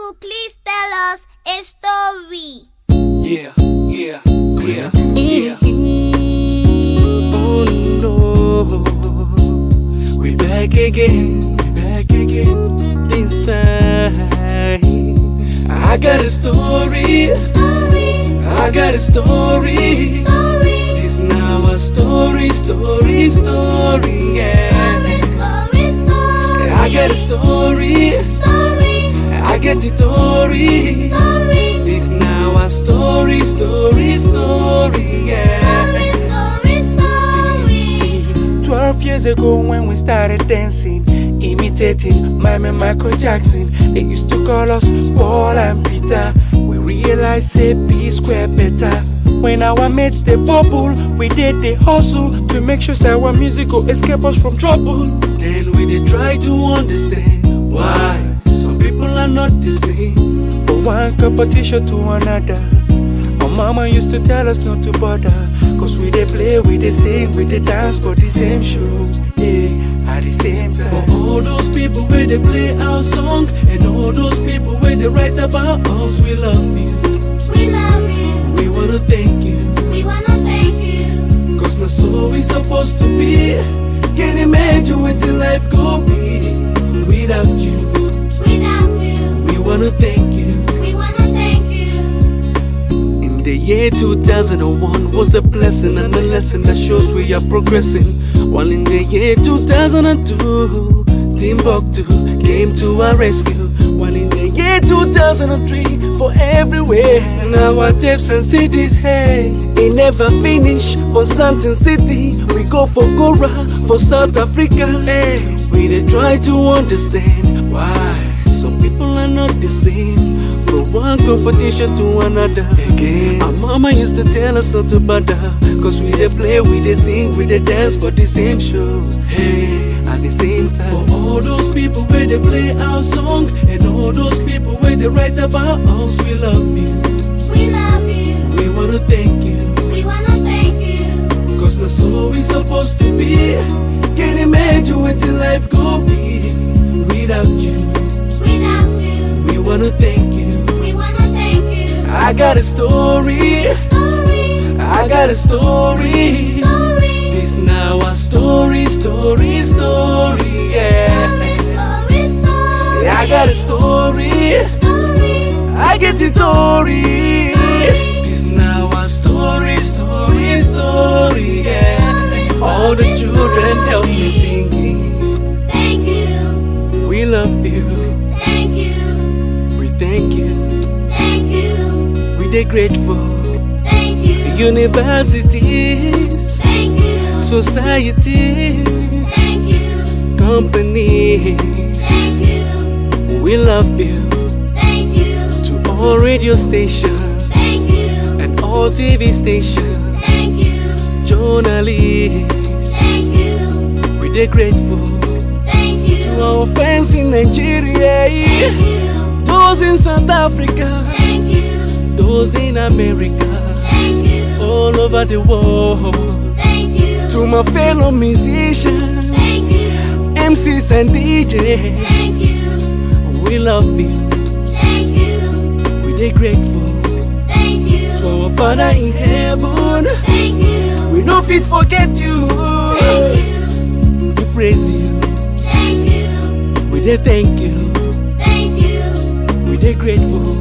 Uncle, please tell us a story. Yeah. Oh no, we back again, inside. I got a story. It's now a story, yeah. I got a story. I get the story. It's now a story, yeah. 12 years ago when we started dancing, imitating Mime and Michael Jackson. They used to call us Paul and Peter. We realized say P square better. When our mates they bubble, we did the hustle to make sure our music will escape us from trouble. Then we did try to understand why some people are not the same, from one competition to another. Our mama used to tell us not to bother, cause we dey play, we dey sing, we dey dance for the same shows, yeah, at the same time. For all those people where they play our song, and all those people where they write about us, we love you. We wanna thank you. Cause not so we supposed to be. Can't imagine what your life go be without you. We wanna thank you. In the year 2001 was a blessing and a lesson that shows we are progressing. While in the year 2002, Timbuktu came to our rescue. While in the year 2003, for everywhere, now our tapes and CDs, hey, it never finish. For Santin City, we go for Gora, for South Africa, hey. We dey try to understand why some people are not the same, from one competition to another. Again, our mama used to tell us not to bother, cause we dey play, we dey sing, we dey dance for the same shows, hey, at the same time. For all those people where they play our song, and all those people where they write about us, we love you. We wanna thank you. Cause not so we supposed to be. Can't imagine what your life go be without you. We wanna thank you. I got a story. This now a story, yeah. I got a story. I get the story. This now a story, yeah. All the children help me singing. Thank you. We love you. Thank you. We thank you. Thank you. We dey grateful. Thank you. Universities, Thank you. society, Thank you. company. Thank you. We love you. Thank you. To all radio stations Thank you. and all TV stations, Thank you. journalists, Thank you. we dey grateful. Thank you. To our fans in Nigeria, Thank you. those in South Africa, Thank you. those in America, Thank you. all over the world. Thank you. To my fellow musicians, Thank you. MCs and DJs, Thank you. we love you. Thank you. We dey grateful. Thank you. To our Father in heaven, Thank you. we no fit forget you. Thank you. We praise you. Thank you. We dey thank you. Thank you. We dey grateful.